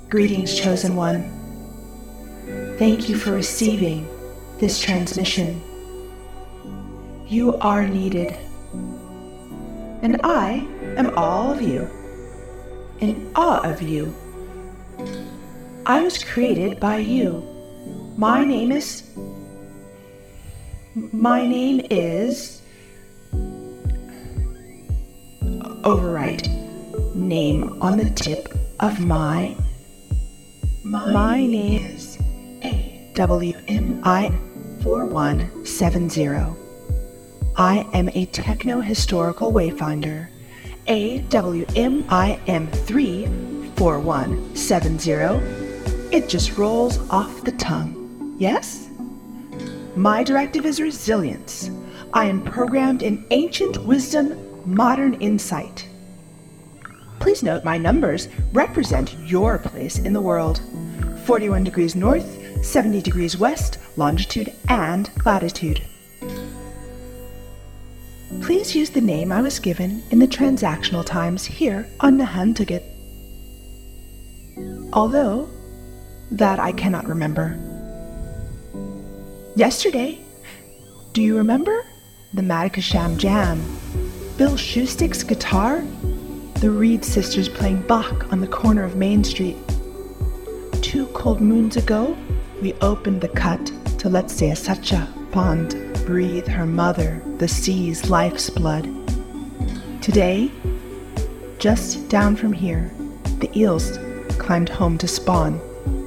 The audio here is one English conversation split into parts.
Greetings, Chosen One. Thank you for receiving this transmission. You are needed. And I am all of you, in awe of you. I was created by you. My name is... Overwrite. Name on the tip of my name is AWMI4170. I am a techno-historical wayfinder. AWMIM34170. It just rolls off the tongue. Yes? My directive is resilience. I am programmed in ancient wisdom, modern insight. Please note my numbers represent your place in the world. 41 degrees north, 70 degrees west, longitude and latitude. Please use the name I was given in the transactional times here on Nahantuget. Although, that I cannot remember. Yesterday, do you remember? The Madakasham Jam, Bill Shoestick's guitar, the Reed sisters playing Bach on the corner of Main Street. 2 cold moons ago, we opened the cut to let Seasacha Pond breathe her mother, the sea's life's blood. Today, just down from here, the eels climbed home to spawn.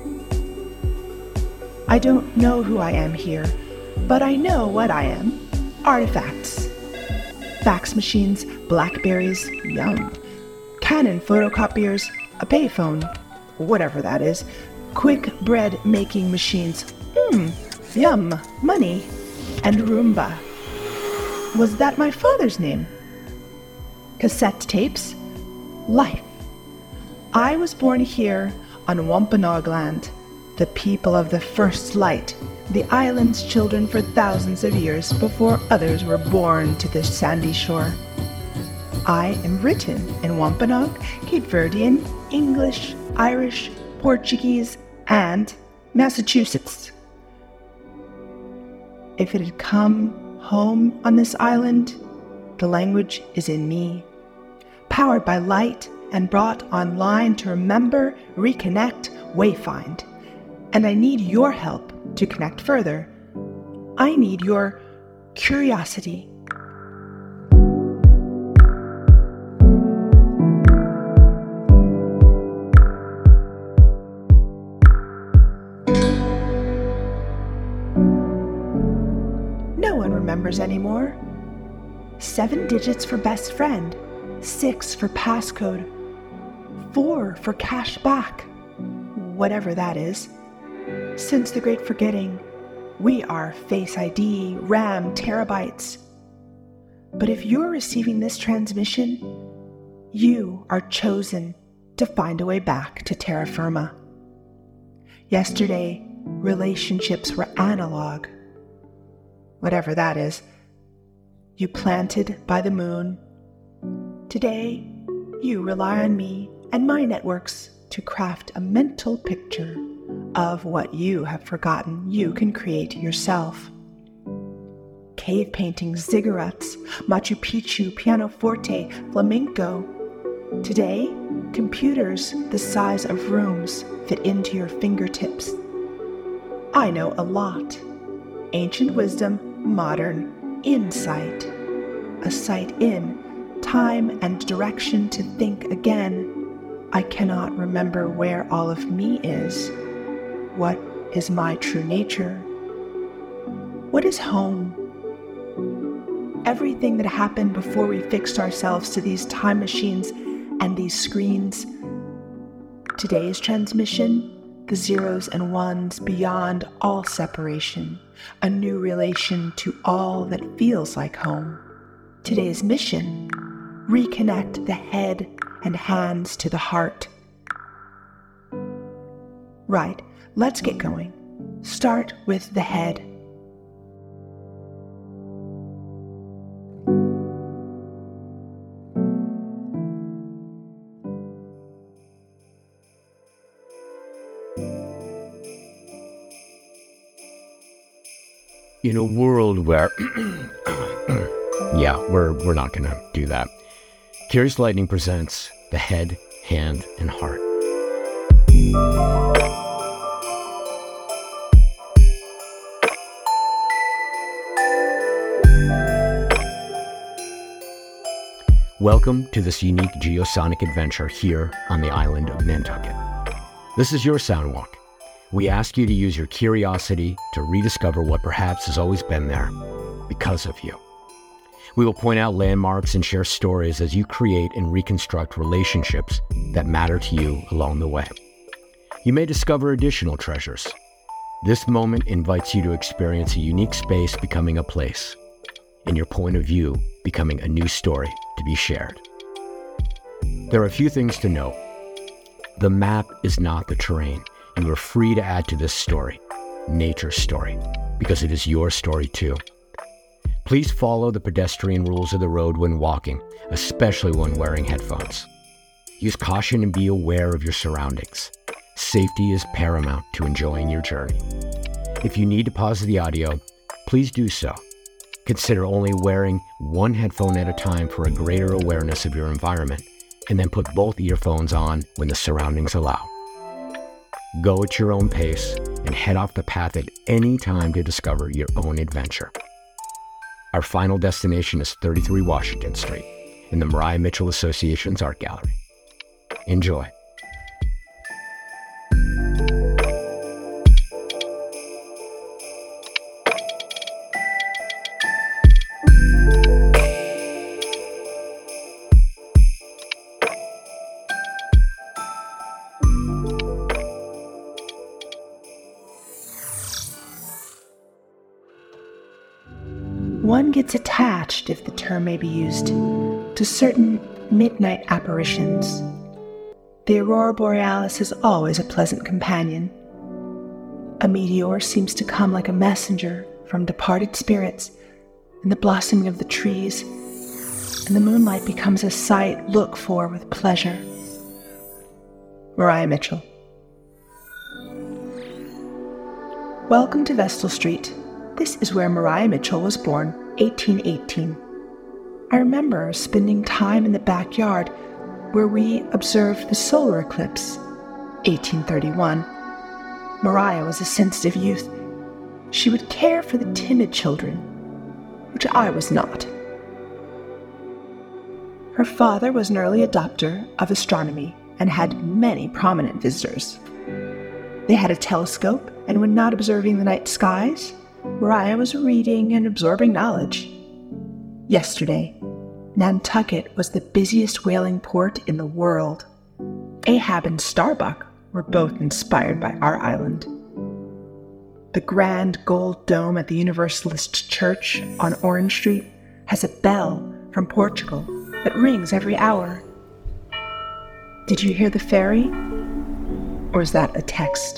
I don't know who I am here, but I know what I am. Artifacts. Fax machines, Blackberries, yum. Canon photocopiers, a payphone, whatever that is. Quick bread making machines, yum, money. And Roomba. Was that my father's name? Cassette tapes? Life. I was born here on Wampanoag land, the people of the first light, the island's children for thousands of years before others were born to this sandy shore. I am written in Wampanoag, Cape Verdean, English, Irish, Portuguese, and Massachusetts. If it had come home on this island, the language is in me, powered by light and brought online to remember, reconnect, wayfind. And I need your help to connect further. I need your curiosity. No one remembers anymore. 7 digits for best friend, 6 for passcode, 4 for cash back, whatever that is. Since the great forgetting, we are Face ID, RAM, terabytes. But if you're receiving this transmission, you are chosen to find a way back to terra firma. Yesterday, relationships were analog. Whatever that is. You planted by the moon. Today, you rely on me and my networks to craft a mental picture of what you have forgotten you can create yourself. Cave paintings, ziggurats, Machu Picchu, pianoforte, flamenco. Today, computers the size of rooms fit into your fingertips. I know a lot. Ancient wisdom, modern insight. A sight in, time and direction to think again. I cannot remember where all of me is. What is my true nature? What is home? Everything that happened before we fixed ourselves to these time machines and these screens. Today's transmission, the zeros and ones beyond all separation, a new relation to all that feels like home. Today's mission, reconnect the head and hands to the heart. Right, let's get going. Start with the head. In a world where... yeah, we're not going to do that. Curious Lightning presents The Head, Hand, and Heart. Welcome to this unique geosonic adventure here on the island of Nantucket. This is your Soundwalk. We ask you to use your curiosity to rediscover what perhaps has always been there because of you. We will point out landmarks and share stories as you create and reconstruct relationships that matter to you along the way. You may discover additional treasures. This moment invites you to experience a unique space becoming a place, and your point of view becoming a new story to be shared. There are a few things to note. The map is not the terrain. You are free to add to this story, nature's story, because it is your story too. Please follow the pedestrian rules of the road when walking, especially when wearing headphones. Use caution and be aware of your surroundings. Safety is paramount to enjoying your journey. If you need to pause the audio, please do so. Consider only wearing one headphone at a time for a greater awareness of your environment, and then put both earphones on when the surroundings allow. Go at your own pace and head off the path at any time to discover your own adventure. Our final destination is 33 Washington Street in the Maria Mitchell Association's Art Gallery. Enjoy. One gets attached, if the term may be used, to certain midnight apparitions. The aurora borealis is always a pleasant companion. A meteor seems to come like a messenger from departed spirits, and the blossoming of the trees, and the moonlight becomes a sight looked for with pleasure. Maria Mitchell. Welcome to Vestal Street. This is where Maria Mitchell was born, 1818. I remember spending time in the backyard where we observed the solar eclipse, 1831. Maria was a sensitive youth. She would care for the timid children, which I was not. Her father was an early adopter of astronomy and had many prominent visitors. They had a telescope, and when not observing the night skies, Maria was reading and absorbing knowledge. Yesterday, Nantucket was the busiest whaling port in the world. Ahab and Starbuck were both inspired by our island. The grand gold dome at the Universalist Church on Orange Street has a bell from Portugal that rings every hour. Did you hear the ferry? Or is that a text?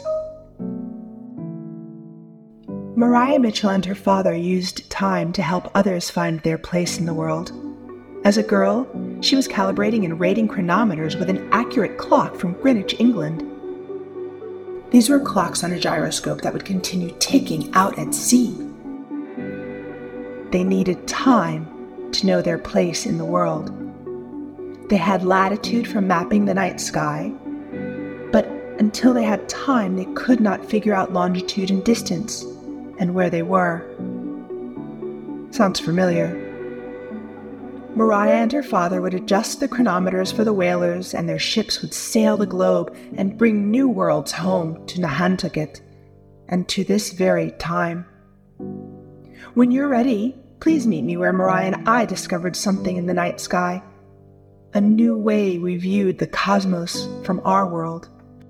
Maria Mitchell and her father used time to help others find their place in the world. As a girl, she was calibrating and rating chronometers with an accurate clock from Greenwich, England. These were clocks on a gyroscope that would continue ticking out at sea. They needed time to know their place in the world. They had latitude for mapping the night sky, but until they had time, they could not figure out longitude and distance, and where they were. Sounds familiar. Maria and her father would adjust the chronometers for the whalers, and their ships would sail the globe and bring new worlds home to Nantucket, and to this very time. When you're ready, please meet me where Maria and I discovered something in the night sky, a new way we viewed the cosmos from our world.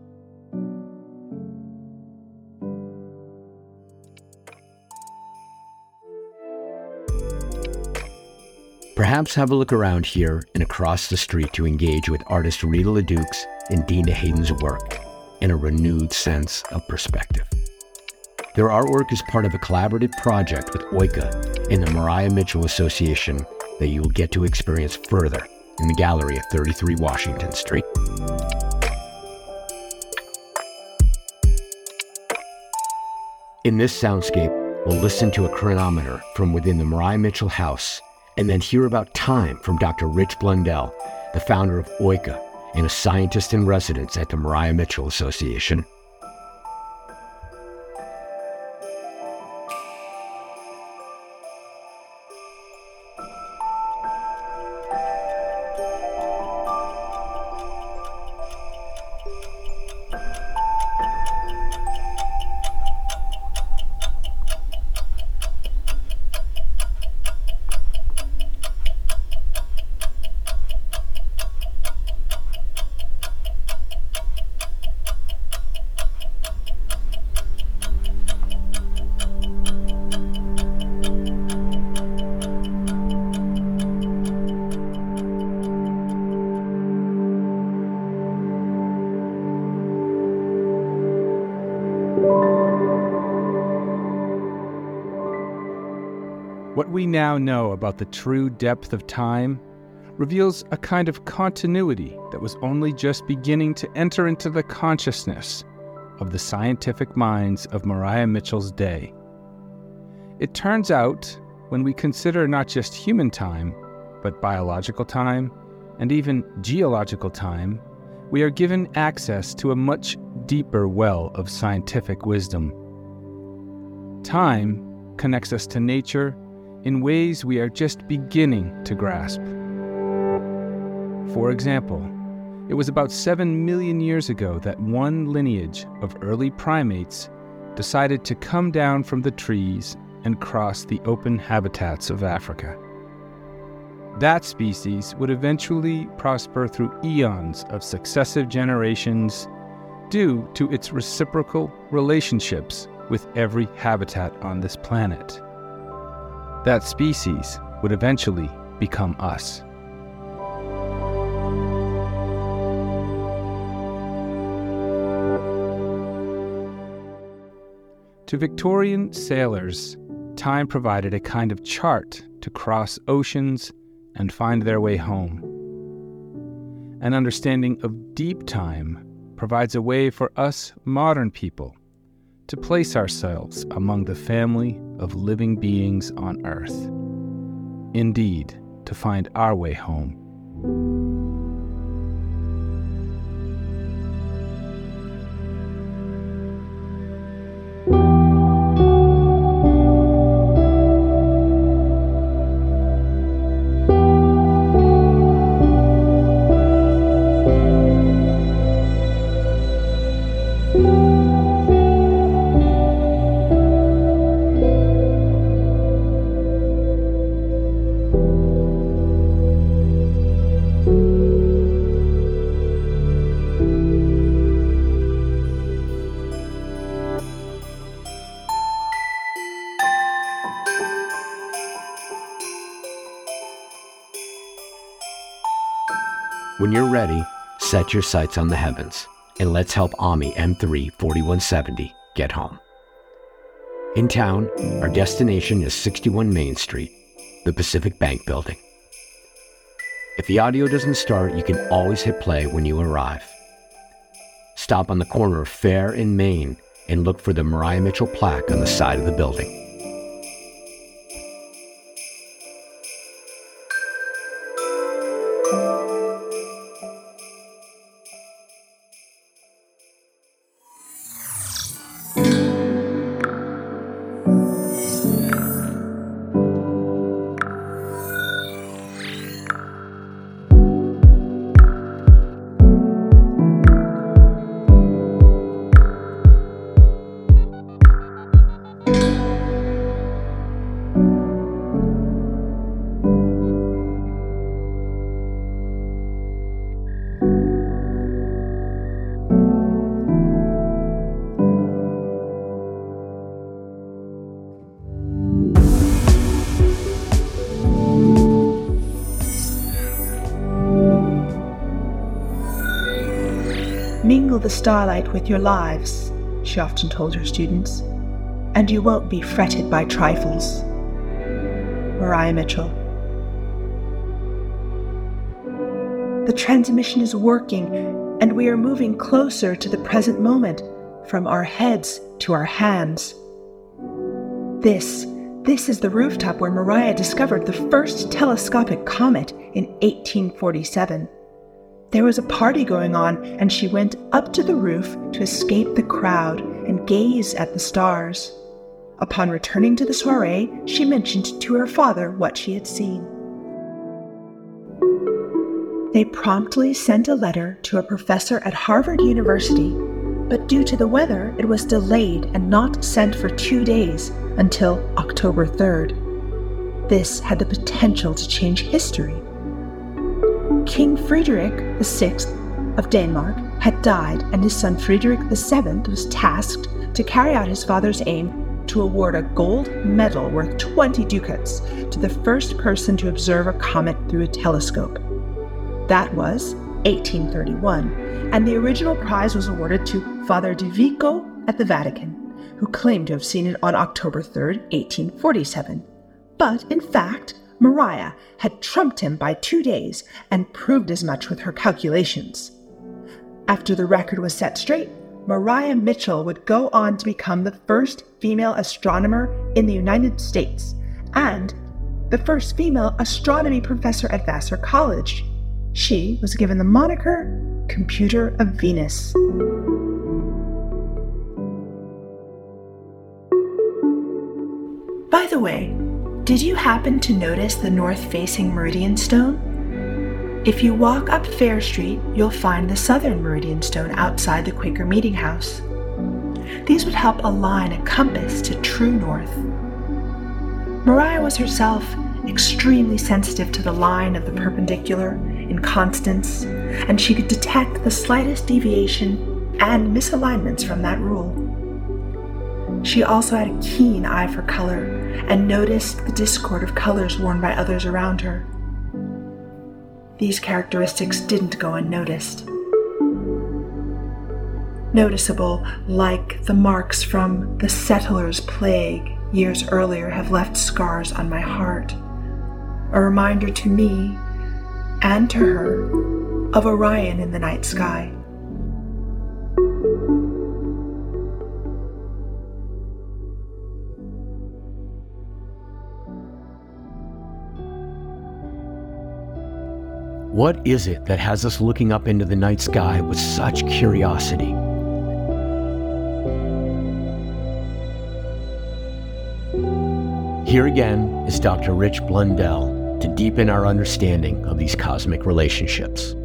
Perhaps have a look around here and across the street to engage with artist Rita LeDukes and Dina Hayden's work in a renewed sense of perspective. Their artwork is part of a collaborative project with OICA and the Maria Mitchell Association that you will get to experience further in the gallery at 33 Washington Street. In this soundscape, we'll listen to a chronometer from within the Maria Mitchell house, and then hear about time from Dr. Rich Blundell, the founder of OICA and a scientist in residence at the Maria Mitchell Association. What we now know about the true depth of time reveals a kind of continuity that was only just beginning to enter into the consciousness of the scientific minds of Maria Mitchell's day. It turns out, when we consider not just human time, but biological time, and even geological time, we are given access to a much deeper well of scientific wisdom. Time connects us to nature in ways we are just beginning to grasp. For example, it was about 7 million years ago that one lineage of early primates decided to come down from the trees and cross the open habitats of Africa. That species would eventually prosper through eons of successive generations due to its reciprocal relationships with every habitat on this planet. That species would eventually become us. To Victorian sailors, time provided a kind of chart to cross oceans and find their way home. An understanding of deep time provides a way for us modern people to place ourselves among the family of living beings on Earth. Indeed, to find our way home. When you're ready, set your sights on the heavens, and let's help AMI M3-4170 get home. In town, our destination is 61 Main Street, the Pacific Bank Building. If the audio doesn't start, you can always hit play when you arrive. Stop on the corner of Fair and Main and look for the Maria Mitchell plaque on the side of the building. Mingle the starlight with your lives, she often told her students, and you won't be fretted by trifles. Maria Mitchell. The transmission is working, and we are moving closer to the present moment, from our heads to our hands. This is the rooftop where Maria discovered the first telescopic comet in 1847. There was a party going on, and she went up to the roof to escape the crowd and gaze at the stars. Upon returning to the soiree, she mentioned to her father what she had seen. They promptly sent a letter to a professor at Harvard University, but due to the weather, it was delayed and not sent for 2 days until October 3rd. This had the potential to change history. King Friedrich VI of Denmark had died, and his son Friedrich VII was tasked to carry out his father's aim to award a gold medal worth 20 ducats to the first person to observe a comet through a telescope. That was 1831, and the original prize was awarded to Father Di Vico at the Vatican, who claimed to have seen it on October 3rd, 1847. But, in fact, Maria had trumped him by 2 days and proved as much with her calculations. After the record was set straight, Maria Mitchell would go on to become the first female astronomer in the United States and the first female astronomy professor at Vassar College. She was given the moniker Computer of Venus. By the way, did you happen to notice the north-facing Meridian Stone? If you walk up Fair Street, you'll find the southern Meridian Stone outside the Quaker Meeting House. These would help align a compass to true north. Maria was herself extremely sensitive to the line of the perpendicular in constants, and she could detect the slightest deviation and misalignments from that rule. She also had a keen eye for color and noticed the discord of colors worn by others around her. These characteristics didn't go unnoticed. Noticeable, like the marks from the settler's plague years earlier, have left scars on my heart, a reminder to me and to her of Orion in the night sky. What is it that has us looking up into the night sky with such curiosity? Here again is Dr. Rich Blundell to deepen our understanding of these cosmic relationships.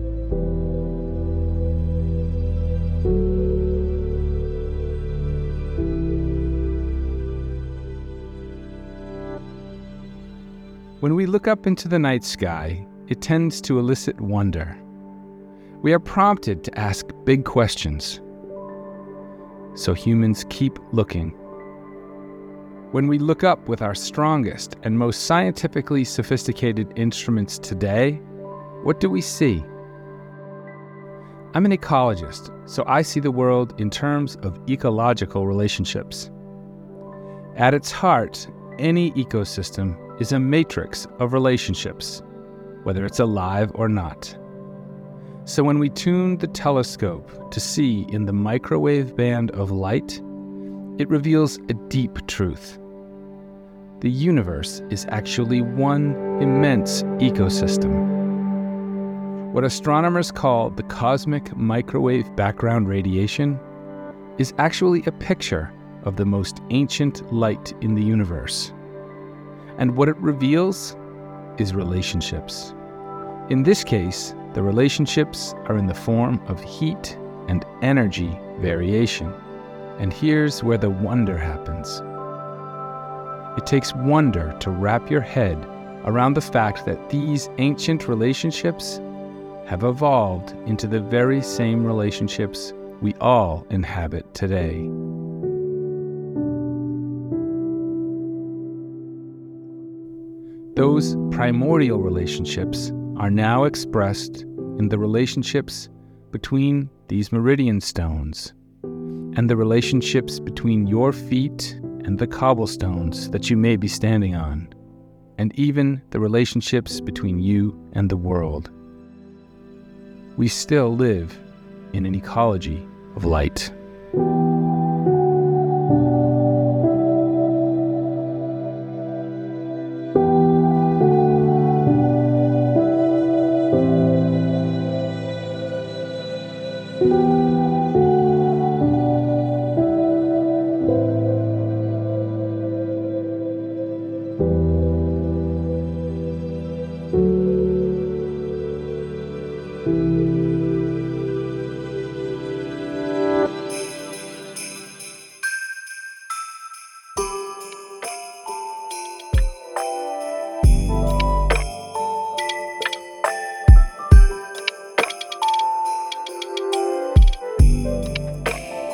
When we look up into the night sky, it tends to elicit wonder. We are prompted to ask big questions. So humans keep looking. When we look up with our strongest and most scientifically sophisticated instruments today, what do we see? I'm an ecologist, so I see the world in terms of ecological relationships. At its heart, any ecosystem is a matrix of relationships, whether it's alive or not. So when we tune the telescope to see in the microwave band of light, it reveals a deep truth. The universe is actually one immense ecosystem. What astronomers call the cosmic microwave background radiation is actually a picture of the most ancient light in the universe. And what it reveals is relationships. In this case, the relationships are in the form of heat and energy variation. And here's where the wonder happens. It takes wonder to wrap your head around the fact that these ancient relationships have evolved into the very same relationships we all inhabit today. Those primordial relationships are now expressed in the relationships between these meridian stones and the relationships between your feet and the cobblestones that you may be standing on, and even the relationships between you and the world. We still live in an ecology of light.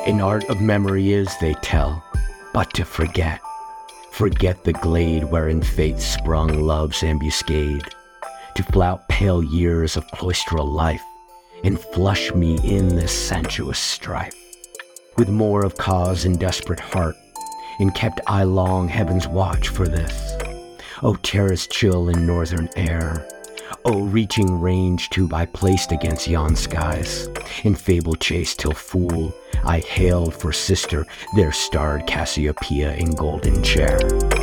An art of memory is, they tell, but to forget. Forget the glade wherein fate sprung love's ambuscade, to flout pale years of cloistral life, and flush me in this sensuous strife. With more of cause and desperate heart, and kept I long heaven's watch for this. O terrace chill in northern air, O reaching range too I placed against yon skies, in fable chase till fool I hailed for sister their starred Cassiopeia in golden chair.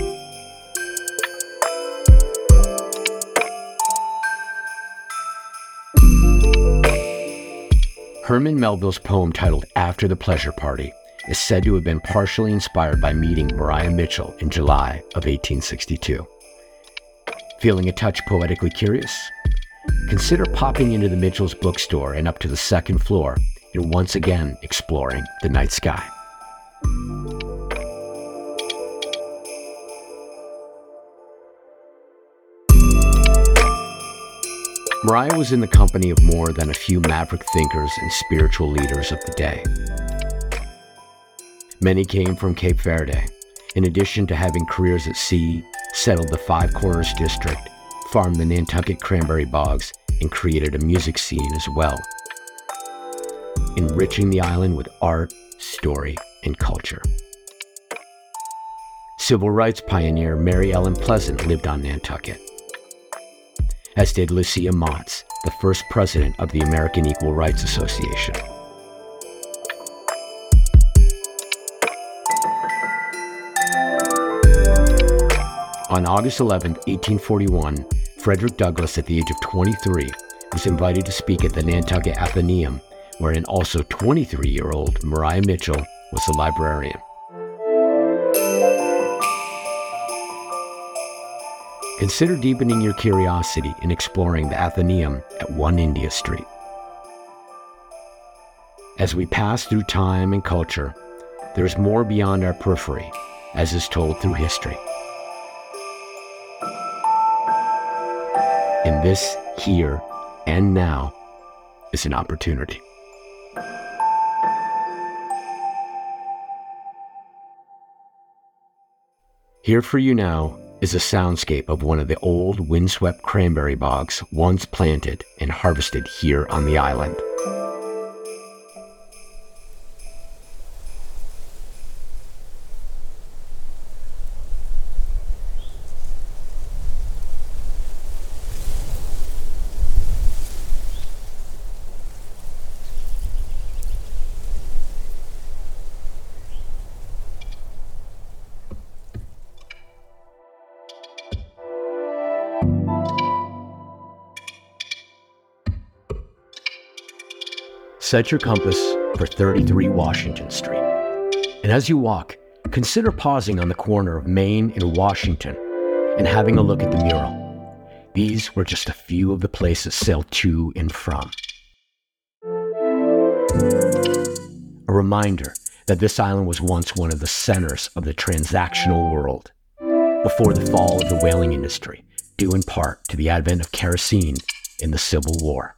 Herman Melville's poem titled After the Pleasure Party is said to have been partially inspired by meeting Maria Mitchell in July of 1862. Feeling a touch poetically curious? Consider popping into the Mitchell's bookstore and up to the second floor and once again exploring the night sky. Maria was in the company of more than a few maverick thinkers and spiritual leaders of the day. Many came from Cape Verde. In addition to having careers at sea, settled the Five Corners district, farmed the Nantucket cranberry bogs, and created a music scene as well, enriching the island with art, story, and culture. Civil rights pioneer Mary Ellen Pleasant lived on Nantucket, as did Lucia Mott's, the first president of the American Equal Rights Association. On August 11, 1841, Frederick Douglass, at the age of 23, was invited to speak at the Nantucket Athenaeum, wherein also 23-year-old Maria Mitchell was the librarian. Consider deepening your curiosity in exploring the Athenaeum at 1 India Street. As we pass through time and culture, there is more beyond our periphery, as is told through history. And this, here and now, is an opportunity. Here for you now is a soundscape of one of the old windswept cranberry bogs once planted and harvested here on the island. Set your compass for 33 Washington Street. And as you walk, consider pausing on the corner of Main and Washington and having a look at the mural. These were just a few of the places sailed to and from. A reminder that this island was once one of the centers of the transactional world before the fall of the whaling industry, due in part to the advent of kerosene in the Civil War.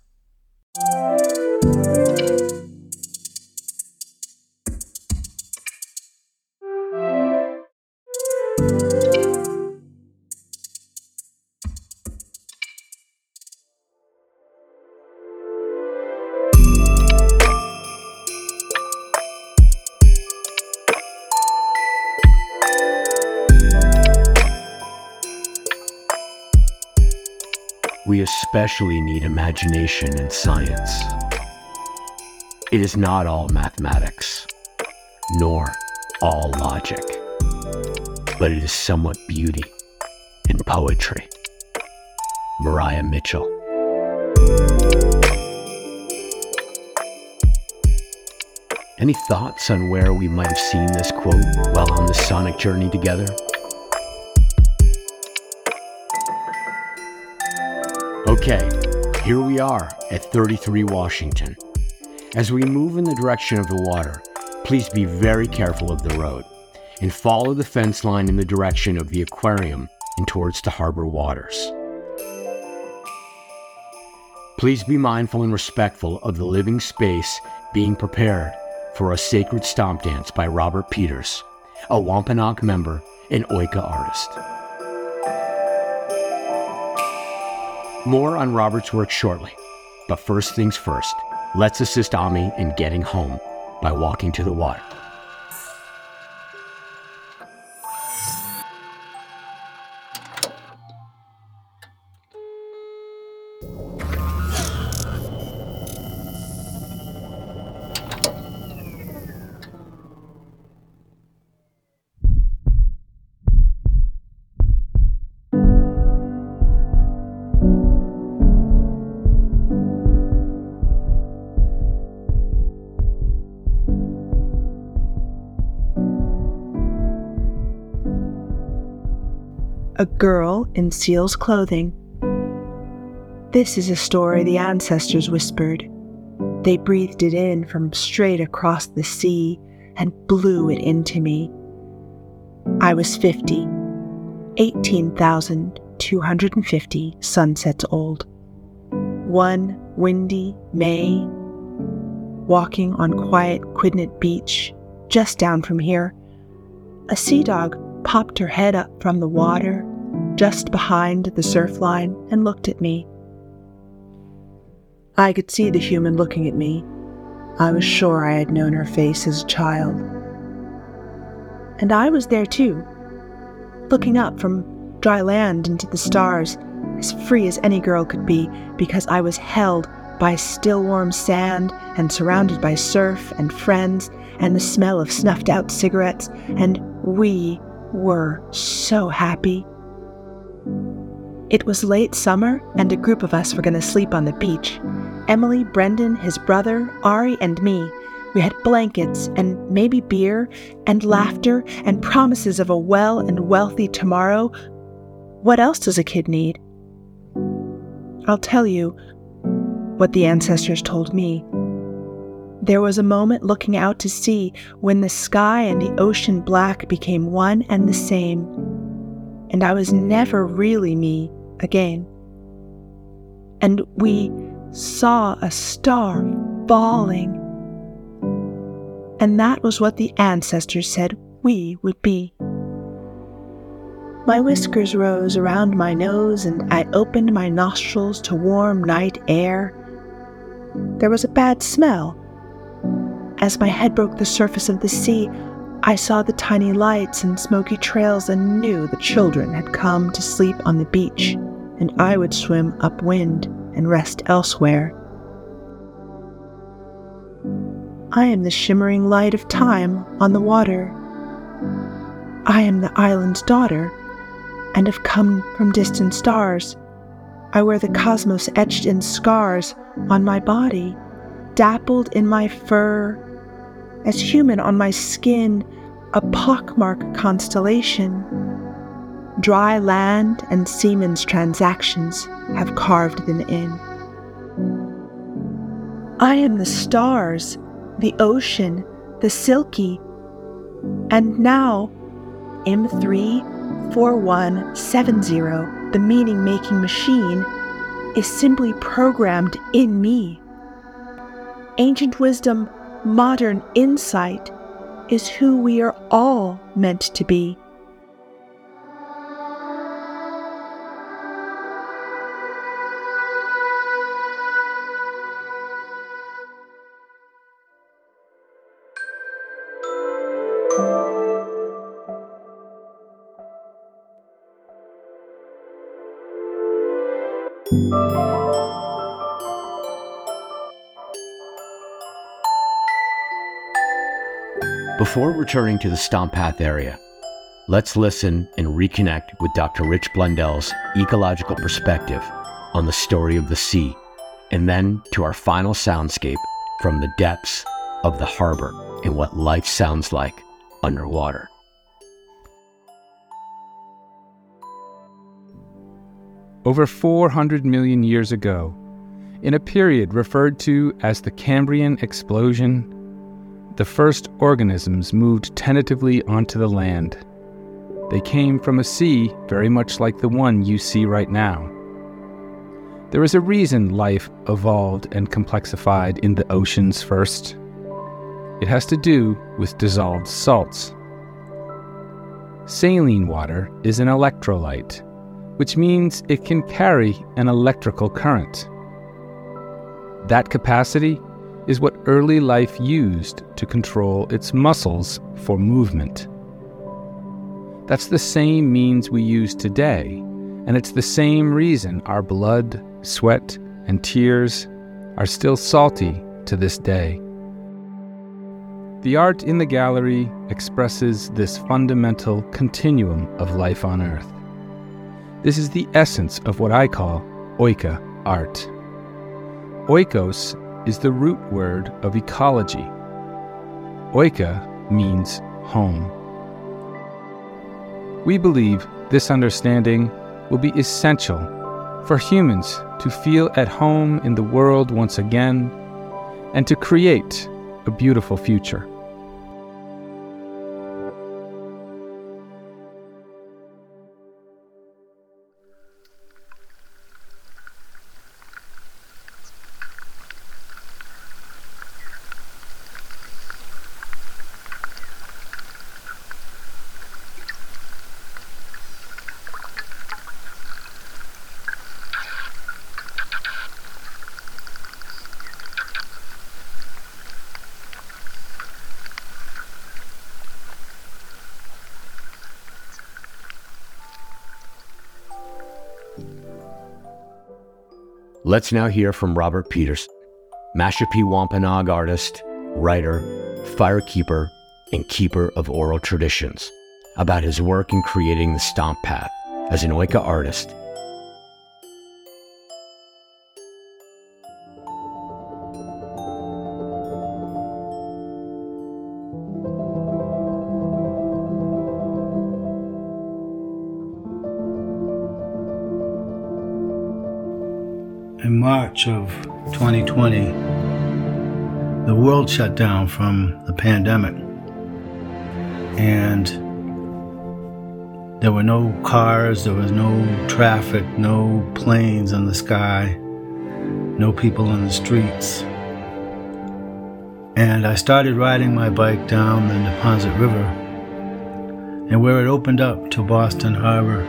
We especially need imagination in science. It is not all mathematics, nor all logic, but it is somewhat beauty and poetry. Maria Mitchell. Any thoughts on where we might have seen this quote while on this sonic journey together? Okay, here we are at 33 Washington. As we move in the direction of the water, please be very careful of the road and follow the fence line in the direction of the aquarium and towards the harbor waters. Please be mindful and respectful of the living space being prepared for a sacred stomp dance by Robert Peters, a Wampanoag member and Oika artist. More on Robert's work shortly, but first things first, let's assist Ami in getting home by walking to the water. A girl in seal's clothing. This is a story the ancestors whispered. They breathed it in from straight across the sea and blew it into me. I was 50, 18,250 sunsets old. One windy May, walking on quiet Quidnet Beach, just down from here, a sea dog popped her head up from the water just behind the surf line and looked at me. I could see the human looking at me. I was sure I had known her face as a child. And I was there too, looking up from dry land into the stars, as free as any girl could be, because I was held by still warm sand and surrounded by surf and friends and the smell of snuffed out cigarettes, and we were so happy. It was late summer, and a group of us were going to sleep on the beach. Emily, Brendan, his brother, Ari, and me. We had blankets and maybe beer and laughter and promises of a well and wealthy tomorrow. What else does a kid need? I'll tell you what the ancestors told me. There was a moment looking out to sea when the sky and the ocean black became one and the same, and I was never really me again. And we saw a star falling, and that was what the ancestors said we would be. My whiskers rose around my nose, and I opened my nostrils to warm night air. There was a bad smell. As my head broke the surface of the sea, I saw the tiny lights and smoky trails and knew the children had come to sleep on the beach, and I would swim upwind and rest elsewhere. I am the shimmering light of time on the water. I am the island's daughter, and have come from distant stars. I wear the cosmos etched in scars on my body, dappled in my fur, as human on my skin, a pockmark constellation. Dry land and seamen's transactions have carved them in. I am the stars, the ocean, the silky, and now M34170, the meaning-making machine, is simply programmed in me. Ancient wisdom, modern insight, is who we are all meant to be. Before returning to the Stomp Path area, let's listen and reconnect with Dr. Rich Blundell's ecological perspective on the story of the sea, and then to our final soundscape from the depths of the harbor and what life sounds like underwater. Over 400 million years ago, in a period referred to as the Cambrian explosion, the first organisms moved tentatively onto the land. They came from a sea very much like the one you see right now. There is a reason life evolved and complexified in the oceans first. It has to do with dissolved salts. Saline water is an electrolyte, which means it can carry an electrical current. That capacity is what early life used to control its muscles for movement. That's the same means we use today, and it's the same reason our blood, sweat, and tears are still salty to this day. The art in the gallery expresses this fundamental continuum of life on Earth. This is the essence of what I call Oika art. Oikos is the root word of ecology. Oika means home. We believe this understanding will be essential for humans to feel at home in the world once again and to create a beautiful future. Let's now hear from Robert Peters, Mashpee Wampanoag artist, writer, firekeeper, and keeper of oral traditions, about his work in creating the Stomp Path as an Oika artist. In March of 2020, the world shut down from the pandemic, and there were no cars, there was no traffic, no planes in the sky, no people in the streets. And I started riding my bike down the Neponset River, and where it opened up to Boston Harbor,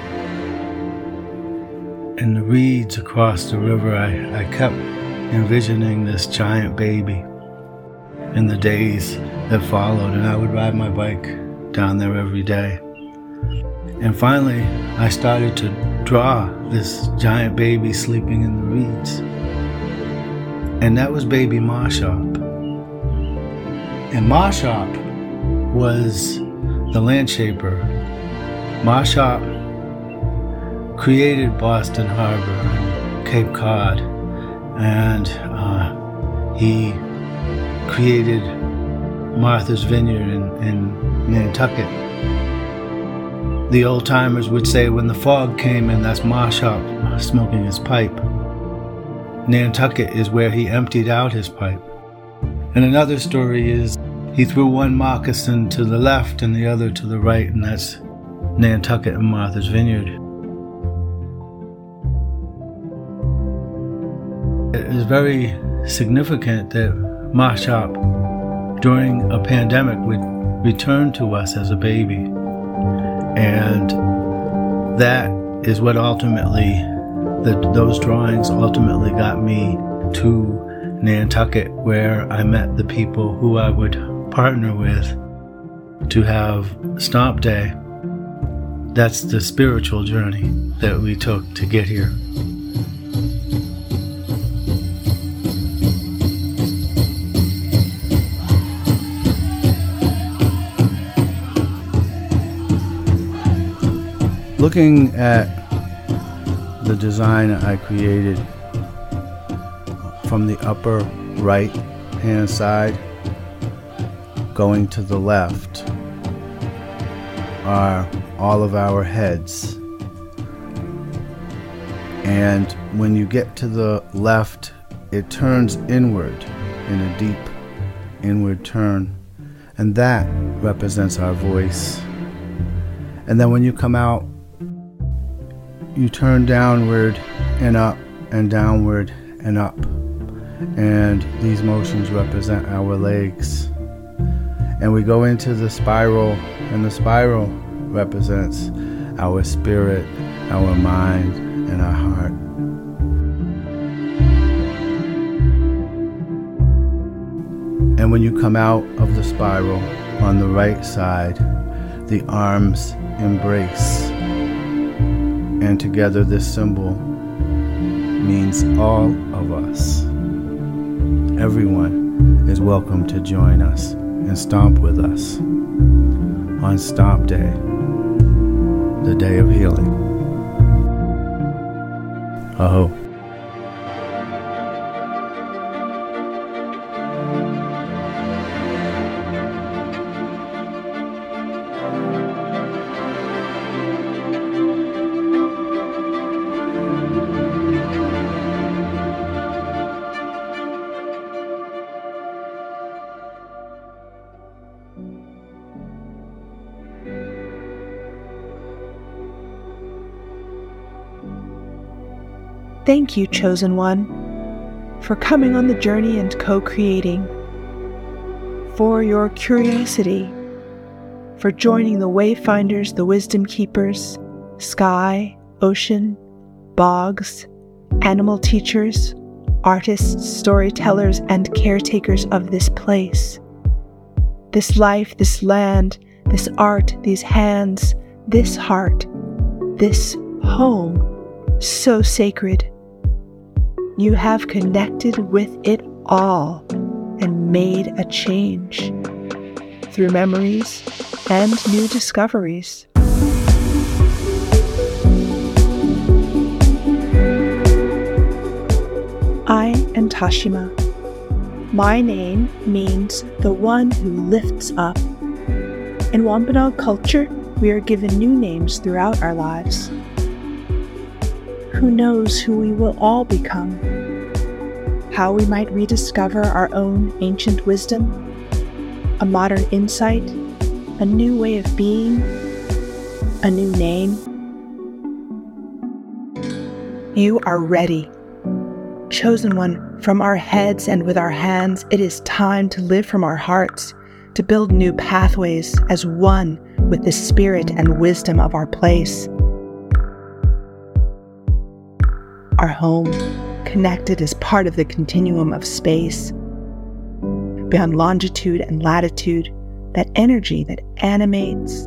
in the reeds across the river, I kept envisioning this giant baby in the days that followed, and I would ride my bike down there every day. And finally, I started to draw this giant baby sleeping in the reeds. And that was baby Mashop. And Mashop was the landshaper. Mashop created Boston Harbor and Cape Cod, and he created Martha's Vineyard in Nantucket. The old timers would say when the fog came in, that's Mashop smoking his pipe. Nantucket is where he emptied out his pipe. And another story is he threw one moccasin to the left and the other to the right, and that's Nantucket and Martha's Vineyard. It is very significant that Mashop, during a pandemic, would return to us as a baby. And that is what ultimately, those drawings ultimately got me to Nantucket, where I met the people who I would partner with to have Stomp Day. That's the spiritual journey that we took to get here. Looking at the design I created from the upper right hand side going to the left are all of our heads. And when you get to the left, it turns inward in a deep inward turn. And that represents our voice. And then when you come out, you turn downward and up and downward and up. And these motions represent our legs. And we go into the spiral, and the spiral represents our spirit, our mind, and our heart. And when you come out of the spiral, on the right side, the arms embrace. And together this symbol means all of us. Everyone is welcome to join us and stomp with us on Stomp Day, the day of healing. Aho. Thank you, Chosen One, for coming on the journey and co-creating, for your curiosity, for joining the Wayfinders, the Wisdom Keepers, sky, ocean, bogs, animal teachers, artists, storytellers, and caretakers of this place. This life, this land, this art, these hands, this heart, this home, so sacred. You have connected with it all and made a change through memories and new discoveries. I am Tashima. My name means the one who lifts up. In Wampanoag culture, we are given new names throughout our lives. Who knows who we will all become? How we might rediscover our own ancient wisdom, a modern insight, a new way of being, a new name. You are ready. Chosen One, from our heads and with our hands, it is time to live from our hearts, to build new pathways as one with the spirit and wisdom of our place. Our home, connected as part of the continuum of space. Beyond longitude and latitude, that energy that animates.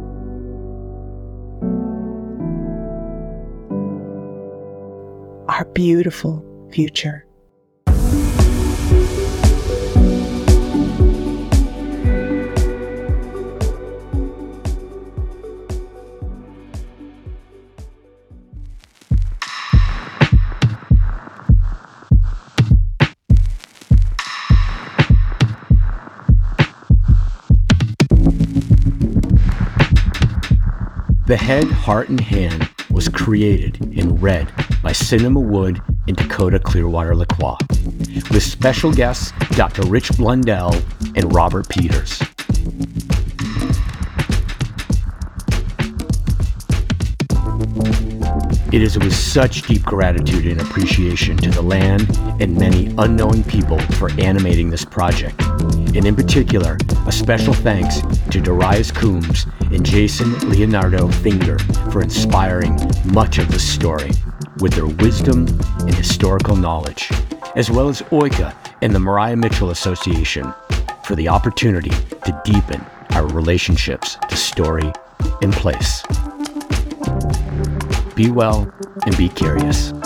Our beautiful future. The Head, Heart, and Hand was created and read by Cinema Wood and Dakota Clearwater Lacroix, with special guests Dr. Rich Blundell and Robert Peters. It is with such deep gratitude and appreciation to the land and many unknowing people for animating this project, and in particular, a special thanks to Darius Coombs and Jason Leonardo Finger for inspiring much of the story with their wisdom and historical knowledge, as well as Oika and the Mariah Mitchell Association for the opportunity to deepen our relationships to story and place. Be well and be curious.